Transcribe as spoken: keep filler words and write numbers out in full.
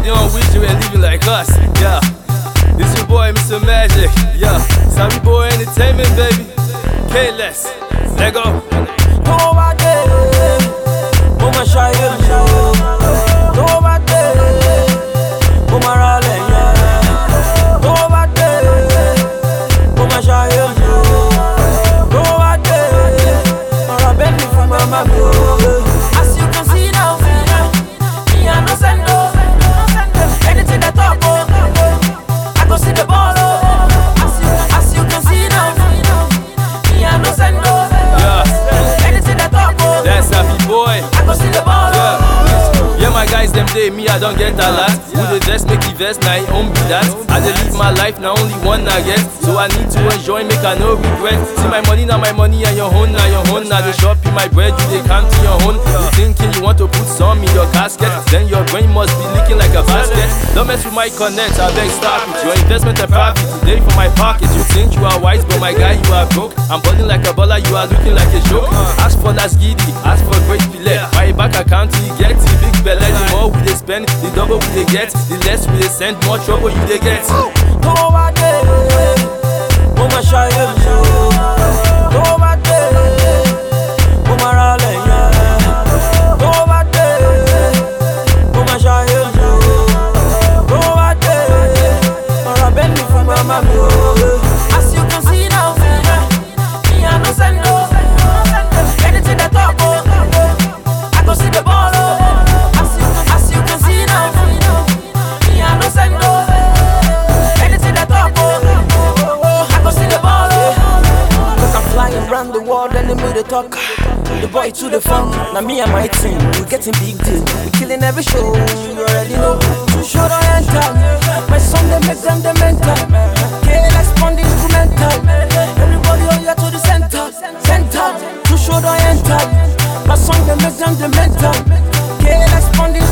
they don't wish they were living like us. Yeah, this your boy Mister Magic. Yeah, Sammy Boy Entertainment, baby. K-less, let go. Go back there, go my shy, go back there, go my rally, go back there, go my shy, go back there, or I beg you for my mama. As you can see now, me and no send no, anything that talk, I go see the ball. As you, as you can see now, me and no send no. That's happy boy. I go see the ball. Yeah, yeah, my guys, them day me I don't get a lot. Who the dress make the vest, now I own be that. I dey live my life, now only one I get. So I need to enjoy, make I no regret. See my money, now my money, and your own, now your own. Now the shop in my bread, you they come to your own. You thinking you want to put some in your casket, then your brain must be leaking like a basket. Don't mess with my connect, I beg stop it. Your investment and profit today for my pocket. You think you are wise, but my guy you are broke. I'm balling like a baller, you are looking like a joke. Ask for last giddy, ask for great fillet. My bank account, you get the big belly. The more we they spend, the double we they get. The less we they send, more trouble you they get. Go back there, go my shy, go back there, go my rally, go back there, go my shy, go back there, or I beg you for my mama. As you can see now, me and no send no, anything that talk, I go see the ball. As you, as you can see now, me and no send no, anything that talk, I go see the ball. Cause I'm flying around the world and they move the talk. The boy to the funk, now me and my team, we getting big deal. We killing every show, you already know. Too short on enter, my song they make them the mental. K-less on the instrumental. Everybody on here to the center, center. Too short on enter, my song they make them the mental. K-less on the